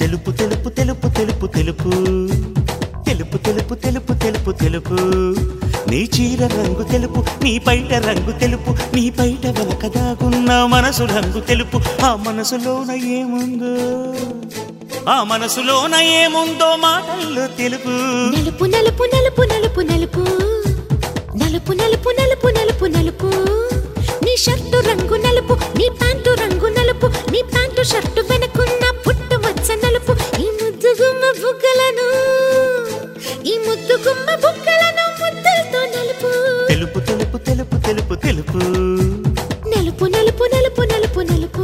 తెలుపు తెలుపు తెలుపు తెలుపు తెలుపు తెలుపు తెలుపు తెలుపు తెలుపు తెలుపు నీ చీర రంగు తెలుపు, నీ బయట రంగు తెలుపు, నీ బయట వెనక దాగున్న మనసు రంగు తెలుపు. ఆ మనసులోన ఏముందో, ఆ మనసులోన ఏముందో మాటల్లో తెలుపు. నలుపు నలుపు నలుపు నలుపు నలుపు నలుపు నలుపు నలుపు నలుపు నలుపు నీ షర్టు రంగు నలుపు, నీ ప్యాంటు రంగు నలుపు, నీ ప్యాంటు షర్టు వెనకున్న పుట్టు మచ్చ నలుపు. ఈ ముద్దు గుమ్మ బుగ్గలను, ఈ ముద్దు గుమ్మ బుగ్గలను ముద్దులతో నలుపు. తెలుపు తెలుపు తెలుపు తెలుపు తెలుపు నలుపు నలుపు నలుపు నలుపు నలుపు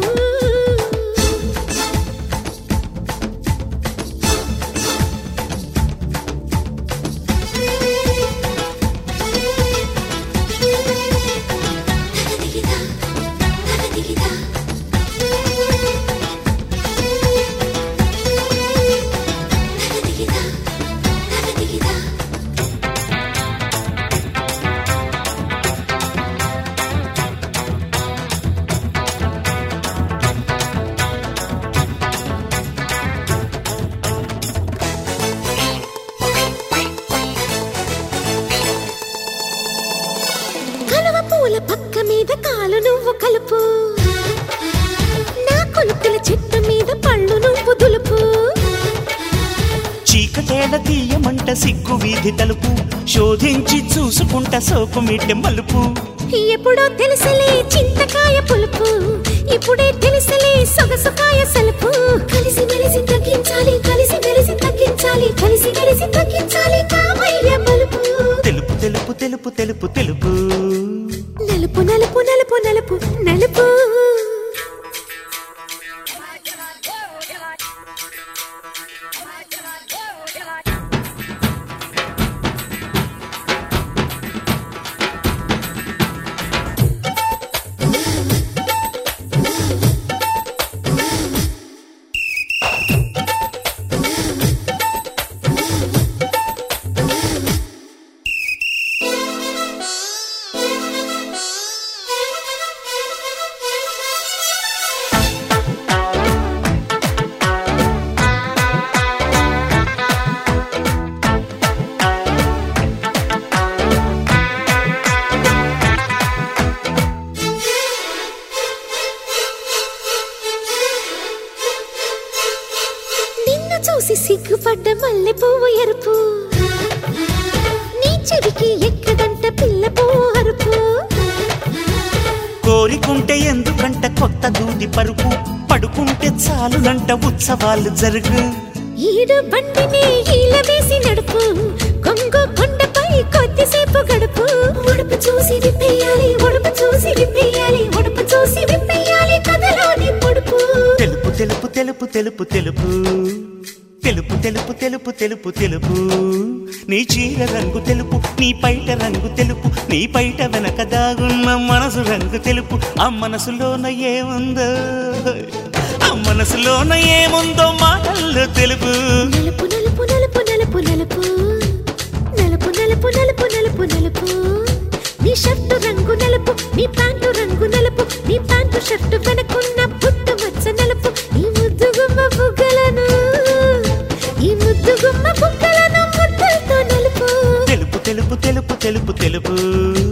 పూల పక్క మీద కాలు నువ్వు కలుపు, నా కొలుకుల చెట్టు మీద పళ్ళు నువ్వు దులుపు. చీకటేడ తీయమంట సిగ్గు వీధి తలుపు, శోధించి చూసుకుంట సోకు మిట్టె మలుపు. ఎప్పుడో తెలుసలే చింతకాయ పులుపు, ఇప్పుడే తెలుసలే సొగసుకాయ సలుపు. కలిసి మెలిసి తగ్గించాలి, కలిసి మెలిసి తగ్గించాలి, కలిసి మెలిసి తగ్గించాలి కామయ్య బలుపు. తెలుపు తెలుపు తెలుపు తెలుపు తెలుపు నలుపు నలుపు నలుపు నలుపు నలుపు చూసి సిగ్గుపడ్డ మల్లె పువ్వు ఎరుపు, నీ చెవికి ఎక్కదంట పిల్ల పువ్వు అరుపు. కోరికుంటే ఎందుకంట కొత్త దూది పరుపు, పడుకుంటే చాలునంట ఉత్సవాలు జరుగు. ఈడు బండిని ఈల వేసి నడుపు, కొంగు కొండపై కొద్దిసేపు గడుపు. ఉడుపు చూసి విప్పేయాలి, ఉడుపు చూసి విప్పేయాలి, ఉడుపు చూసి విప్పేయాలి కథలోని పొడుపు. తెలుపు తెలుపు తెలుపు తెలుపు తెలుపు తెలుపు తెలుపు తెలుపు తెలుపు తెలుపు నీ చీర రంగు తెలుపు, నీ పైట రంగు తెలుపు, నీ పైట వెనక దాగున్న మనసు రంగు తెలుపు. ఆ మనసులోన ఏముందో, ఆ మనసులోన ఏముందో మాటల్లో తెలుపు. నలుపు నలుపు నలుపు నలుపు నలుపు నలుపు నలుపు నలుపు నలుపు నలుపు నీ షర్టు రంగు నలుపు, నీ ప్యాంటు రంగు నలుపు, నీ ప్యాంటు షర్టు వెనకున్న పుట్టు మచ్చ నలుపు. ఈ ముద్దు గుమ్మ బుగ్గలను, ఈ ముద్దు గుమ్మ బుగ్గలను ముద్దులతో నలుపు. తెలుపు తెలుపు తెలుపు తెలుపు తెలుపు